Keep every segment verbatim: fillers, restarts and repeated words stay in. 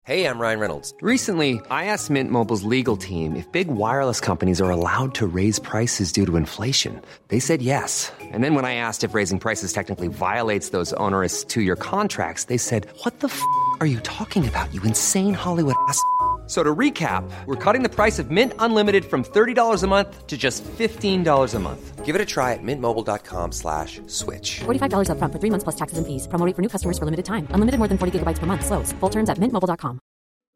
Hey, I'm Ryan Reynolds. Recently, I asked Mint Mobile's legal team if big wireless companies are allowed to raise prices due to inflation. They said yes. And then when I asked if raising prices technically violates those onerous two-year contracts, they said, what the f*** are you talking about, you insane Hollywood ass f- So to recap, we're cutting the price of Mint Unlimited from thirty dollars a month to just fifteen dollars a month. Give it a try at mintmobile.com slash switch. forty-five dollars up front for three months plus taxes and fees. Promo rate for new customers for limited time. Unlimited more than forty gigabytes per month. Slows full terms at mint mobile dot com.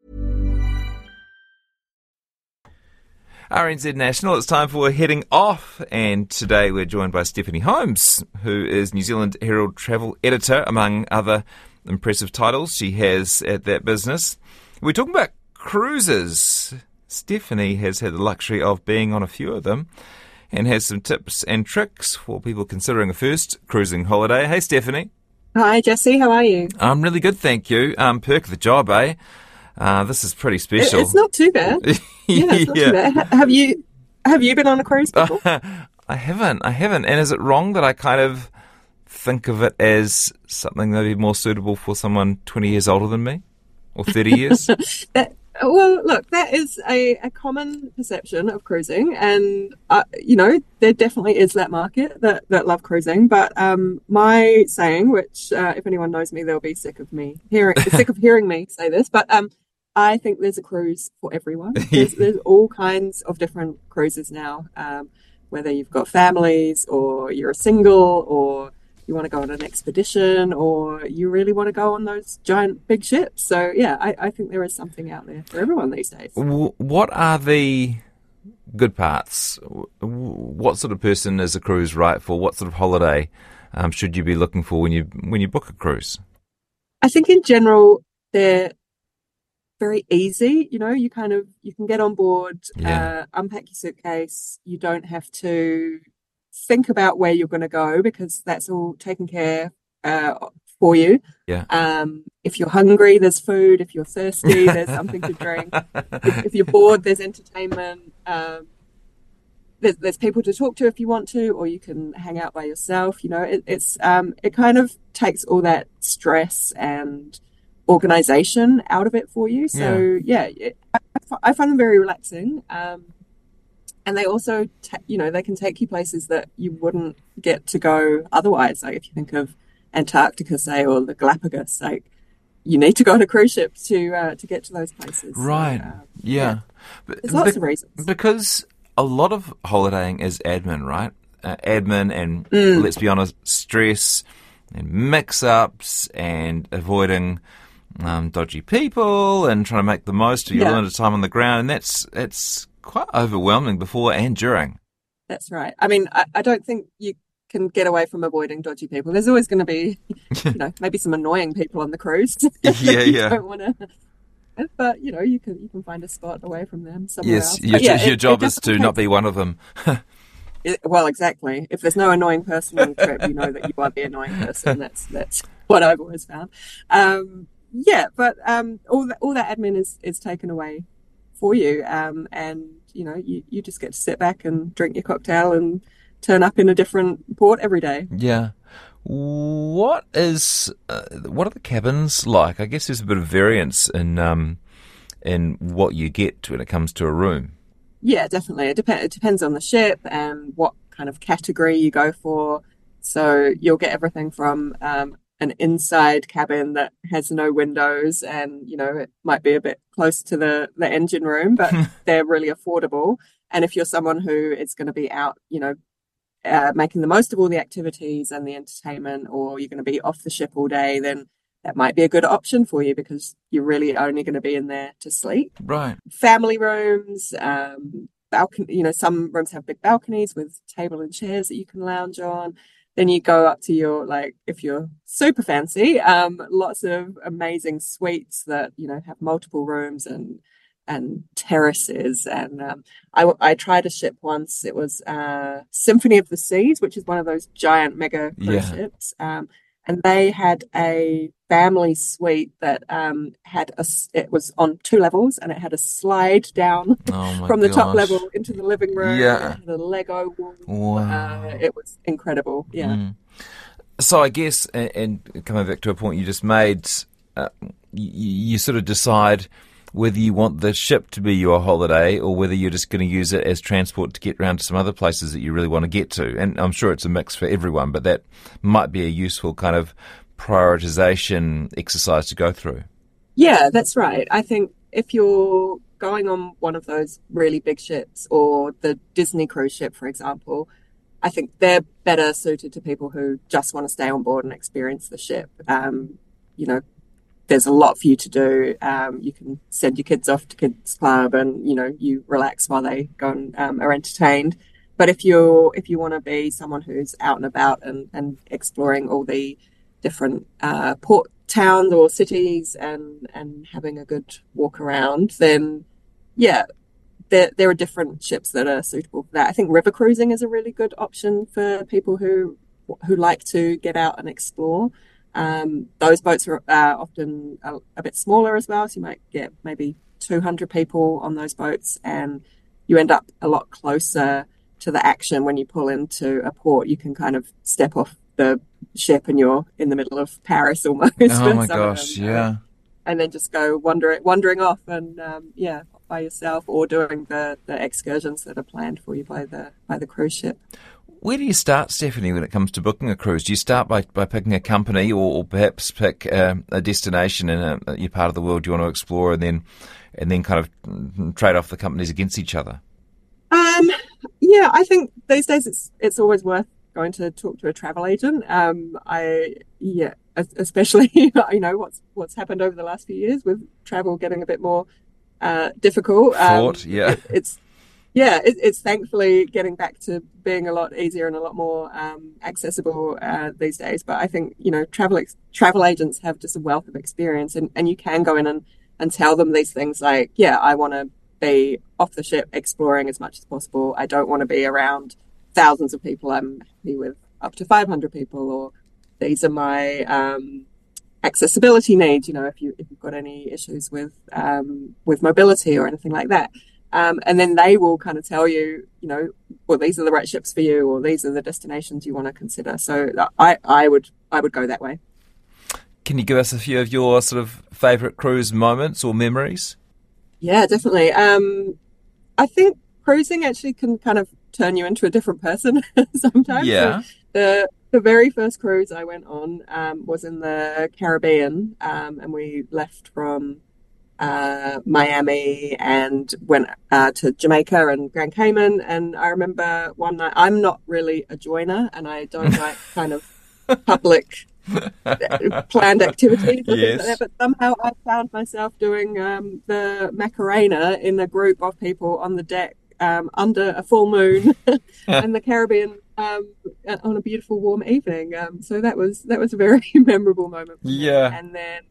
R N Z National, it's time for Heading Off, and today we're joined by Stephanie Holmes, who is New Zealand Herald Travel Editor, among other impressive titles she has at that business. We're talking about cruises. Stephanie has had the luxury of being on a few of them and has some tips and tricks for people considering a first cruising holiday. Hey, Stephanie. Hi, Jesse. How are you? I'm really good, thank you. Um, perk of the job, eh? Uh, this is pretty special. It's not too bad. Yeah, it's not yeah. too bad. Have you have you been on a cruise before? I haven't. I haven't. And is it wrong that I kind of think of it as something maybe more suitable for someone twenty years older than me, or thirty years? that, well, look, that is a, a common perception of cruising, and uh, you know there definitely is that market that, that love cruising. But um, my saying, which uh, if anyone knows me, they'll be sick of me hearing sick of hearing me say this, but um, I think there's a cruise for everyone. There's, there's all kinds of different cruises now, um, whether you've got families or you're a single or you want to go on an expedition or you really want to go on those giant big ships. So, yeah, I, I think there is something out there for everyone these days. What are the good parts? What sort of person is a cruise right for? What sort of holiday um, should you be looking for when you when you book a cruise? I think in general, they're very easy. You know, you kind of, you can get on board, Yeah. uh, unpack your suitcase. You don't have to think about where you're going to go because that's all taken care uh, for you. Yeah. Um, if you're hungry, there's food. If you're thirsty, there's something to drink. If, if you're bored, there's entertainment. Um, there's, there's people to talk to if you want to, or you can hang out by yourself. You know, it, it's um, it kind of takes all that stress and organization out of it for you. So yeah, yeah it, I, I find them very relaxing. Um, and they also, ta- you know, they can take you places that you wouldn't get to go otherwise. Like if you think of Antarctica, say, or the Galapagos, like you need to go on a cruise ship to uh, to get to those places. Right. So, uh, yeah. yeah. There's lots Be- of reasons. Because a lot of holidaying is admin, right? Uh, admin and, Mm. let's be honest, stress and mix-ups and avoiding um, dodgy people and trying to make the most of your Yeah. limited time on the ground. And that's it's quite overwhelming before and during. That's right. I mean, I, I don't think you can get away from avoiding dodgy people. There's always going to be, you know, maybe some annoying people on the cruise. Yeah, you yeah. Don't want to. But you know, you can you can find a spot away from them somewhere Yes, else. your, But, yeah, your it- job it is to definitely not be one of them. It, well, exactly. If there's no annoying person on the trip, you know that you are the annoying person. That's that's what I've always found. Um, yeah, but um, all that all that admin is is taken away for you, um, and you know you, you just get to sit back and drink your cocktail and turn up in a different port every day. Yeah. What is uh, what are the cabins like? I guess there's a bit of variance in um, in what you get when it comes to a room. Yeah, definitely. It, dep- it depends on the ship and what kind of category you go for. So you'll get everything from um, an inside cabin that has no windows and, you know, it might be a bit close to the, the engine room, but they're really affordable. And if you're someone who is going to be out, you know, uh, making the most of all the activities and the entertainment, or you're going to be off the ship all day, then that might be a good option for you because you're really only going to be in there to sleep. Right. Family rooms, um, balcony, you know, some rooms have big balconies with table and chairs that you can lounge on. Then you go up to your, like, if you're super fancy, um, lots of amazing suites that, you know, have multiple rooms and and terraces. And um, I, I tried a ship once. It was uh, Symphony of the Seas, which is one of those giant mega cruise Yeah. ships. Um, and they had a family suite that um, had a, s- it was on two levels and it had a slide down Oh my from the top gosh. level into the living room. Yeah. It had a Lego wall. Wow. Uh, it was incredible. Yeah. Mm. So I guess, and, and coming back to a point you just made, uh, you, you sort of decide whether you want the ship to be your holiday or whether you're just going to use it as transport to get around to some other places that you really want to get to. And I'm sure it's a mix for everyone, but that might be a useful kind of prioritization exercise to go through. Yeah, that's right. I think if you're going on one of those really big ships or the Disney cruise ship, for example, I think they're better suited to people who just want to stay on board and experience the ship. Um, you know, there's a lot for you to do. Um, you can send your kids off to kids club, and you know you relax while they go and um, are entertained. But if you if you want to be someone who's out and about and, and exploring all the different uh, port towns or cities and and having a good walk around, then yeah, there there are different ships that are suitable for that. I think river cruising is a really good option for people who who like to get out and explore. Um, those boats are uh, often a, a bit smaller as well, so you might get maybe two hundred people on those boats, and you end up a lot closer to the action when you pull into a port. You can kind of step off the ship and you're in the middle of Paris almost. Oh my gosh, them, yeah. Uh, and then just go wandering, wandering off and um, yeah, by yourself, or doing the, the excursions that are planned for you by the by the cruise ship. Where do you start, Stephanie, when it comes to booking a cruise? Do you start by, by picking a company, or, or perhaps pick uh, a destination in a, a part of the world you want to explore, and then and then kind of trade off the companies against each other? Um, yeah, I think these days it's it's always worth going to talk to a travel agent. Um, I yeah, especially you know what's what's happened over the last few years with travel getting a bit more uh, difficult. Fraught, um, yeah. It, it's Yeah, it, it's thankfully getting back to being a lot easier and a lot more um, accessible uh, these days. But I think, you know, travel ex- travel agents have just a wealth of experience, and, and you can go in and, and tell them these things like, yeah, I want to be off the ship exploring as much as possible. I don't want to be around thousands of people. I'm happy with up to five hundred people, or these are my um, accessibility needs, you know, if, you, if you've got any issues with um, with mobility or anything like that. Um, and then they will kind of tell you, you know, well, these are the right ships for you, or these are the destinations you want to consider. So I, I would I would go that way. Can you give us a few of your sort of favourite cruise moments or memories? Yeah, definitely. Um, I think cruising actually can kind of turn you into a different person sometimes. Yeah. So the the very first cruise I went on um, was in the Caribbean, um, and we left from Uh, Miami and went uh, to Jamaica and Grand Cayman. And I remember one night, I'm not really a joiner, and I don't like kind of public planned activities or Yes. things like that, but somehow I found myself doing um, the Macarena in a group of people on the deck um, under a full moon in the Caribbean um, on a beautiful warm evening. Um, so that was that was a very memorable moment for me. Yeah. And then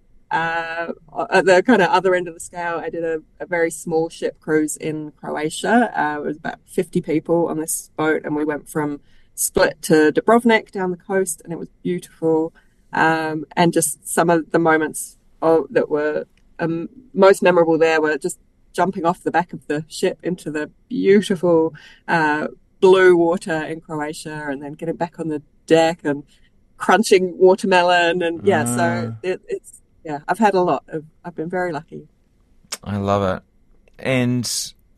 Uh, at the kind of other end of the scale, I did a, a very small ship cruise in Croatia. Uh, it was about fifty people on this boat, and we went from Split to Dubrovnik down the coast, and it was beautiful. Um, and just some of the moments of, that were um, most memorable there were just jumping off the back of the ship into the beautiful uh, blue water in Croatia, and then getting back on the deck and crunching watermelon. And yeah, uh. so it, it's Yeah, I've had a lot of, I've been very lucky. I love it. And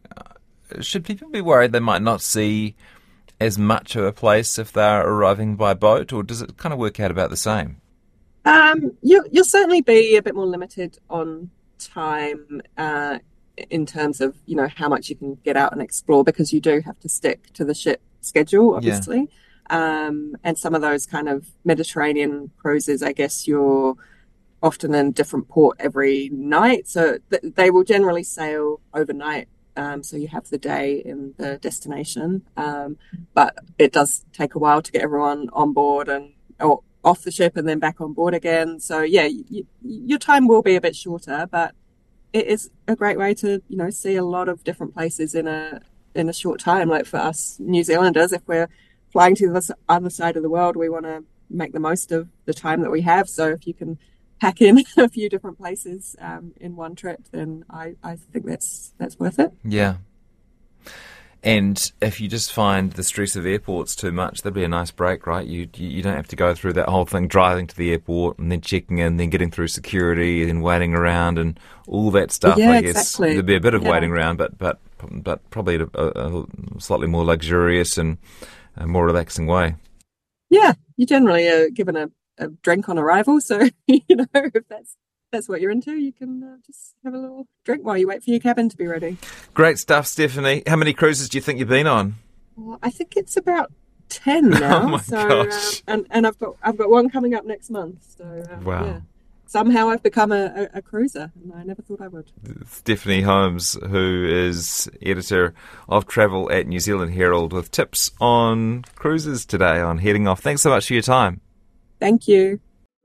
uh, should people be worried they might not see as much of a place if they're arriving by boat, or does it kind of work out about the same? Um, you, you'll certainly be a bit more limited on time uh, in terms of, you know, how much you can get out and explore, because you do have to stick to the ship schedule, obviously. Yeah. Um, and some of those kind of Mediterranean cruises, I guess you're often in a different port every night, so th- they will generally sail overnight, um, so you have the day in the destination, um, but it does take a while to get everyone on board and or off the ship and then back on board again. So yeah, y- your time will be a bit shorter, but it is a great way to, you know, see a lot of different places in a in a short time. Like for us New Zealanders, if we're flying to the other side of the world, we want to make the most of the time that we have. So if you can pack in a few different places um, in one trip, then I, I think that's that's worth it. Yeah. And if you just find the stress of airports too much, that'd be a nice break, right? You you don't have to go through that whole thing, driving to the airport and then checking in, then getting through security, and then waiting around and all that stuff. Yeah, I guess exactly. there'd be a bit of Yeah. waiting around, but but but probably a, a slightly more luxurious and a more relaxing way. Yeah, you generally are given a, a drink on arrival, so you know if that's that's what you're into, you can uh, just have a little drink while you wait for your cabin to be ready. Great stuff, Stephanie. How many cruises do you think you've been on? Well, I think it's about ten now. Oh my so, gosh. Um, and and I've got I've got one coming up next month. So um, Wow. yeah. Somehow I've become a, a, a cruiser, and I never thought I would. Stephanie Holmes, who is editor of travel at New Zealand Herald, with tips on cruises today on Heading Off. Thanks so much for your time. Thank you.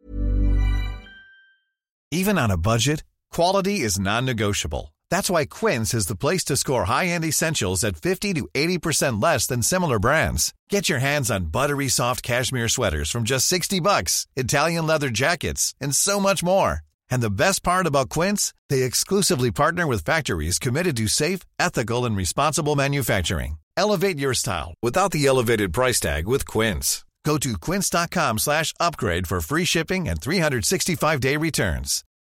Even on a budget, quality is non-negotiable. That's why Quince is the place to score high-end essentials at fifty to eighty percent less than similar brands. Get your hands on buttery soft cashmere sweaters from just sixty bucks, Italian leather jackets, and so much more. And the best part about Quince, they exclusively partner with factories committed to safe, ethical, and responsible manufacturing. Elevate your style without the elevated price tag with Quince. Go to quince.com slash upgrade for free shipping and three sixty-five day returns.